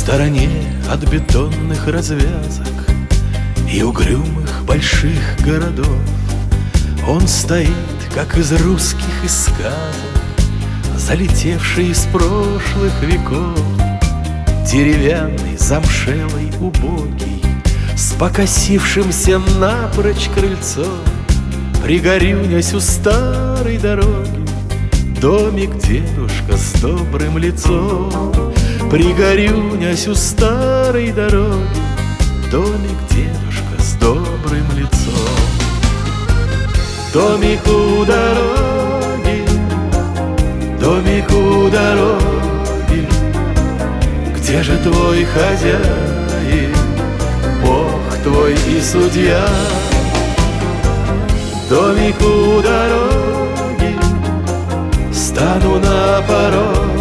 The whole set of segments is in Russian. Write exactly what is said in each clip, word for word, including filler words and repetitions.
стороне от бетонных развязок и угрюмых больших городов он стоит, как из русских из сказок, залетевший из прошлых веков, деревянный, замшелый, убогий, с покосившимся напрочь крыльцом, пригорюнясь у старой дороги, домик дедушка с добрым лицом. Пригорюнясь у старой дороги, домик дедушка с добрым лицом. Домик у дороги, домик у дороги, где же твой хозяин, Бог твой и судья? Домик у дороги, стану на пороге,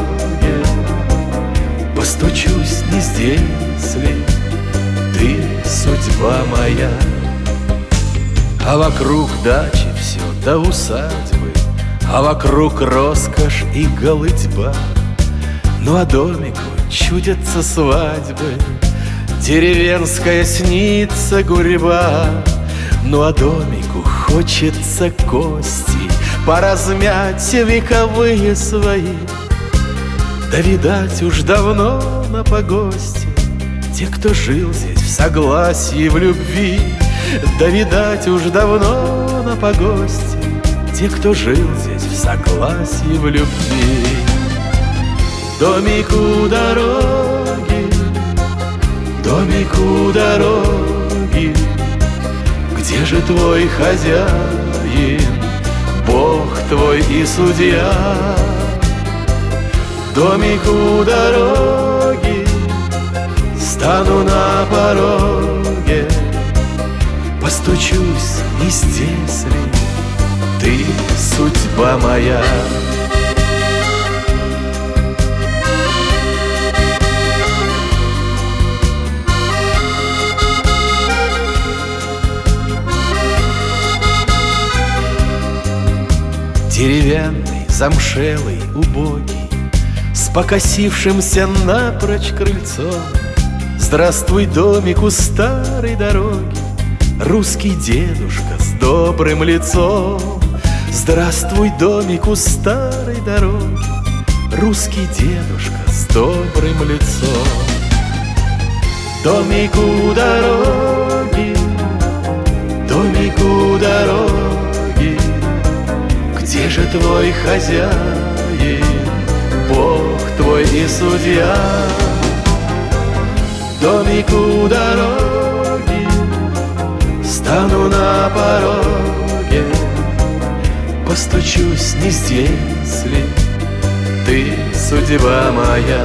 постучусь, не здесь ли ты, судьба моя? А вокруг дачи все до усадьбы, а вокруг роскошь и голытьба. Ну а домику чудятся свадьбы, деревенская снится гурьба. Ну а домику хочется кости поразмять вековые свои. Да видать уж давно на погосте те, кто жил здесь в согласии, в любви. Да видать уж давно на погосте те, кто жил здесь в согласии, в любви. Домик у дороги, домик у дороги, где же твой хозяин, Бог твой и судья? Домик у дороги, стану на пороге, постучусь, не здесь ли ты, судьба моя? Деревянный, замшелый, убогий, с покосившимся напрочь крыльцом, здравствуй, домик у старой дороги, русский дедушка с добрым лицом. Здравствуй, домик у старой дороги, русский дедушка с добрым лицом. Домик у дороги, домик у дороги, где же твой хозяин, Бог твой и судья? Домик у дороги, стану на пороге, постучусь, не здесь ли ты, судьба моя?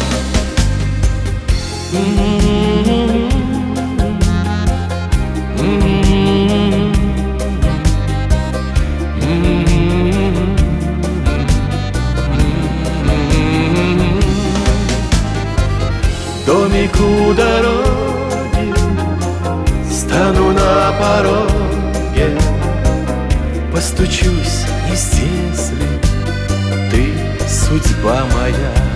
Домик у дороги, стану на пороге, постучусь, не здесь ли ты, судьба моя?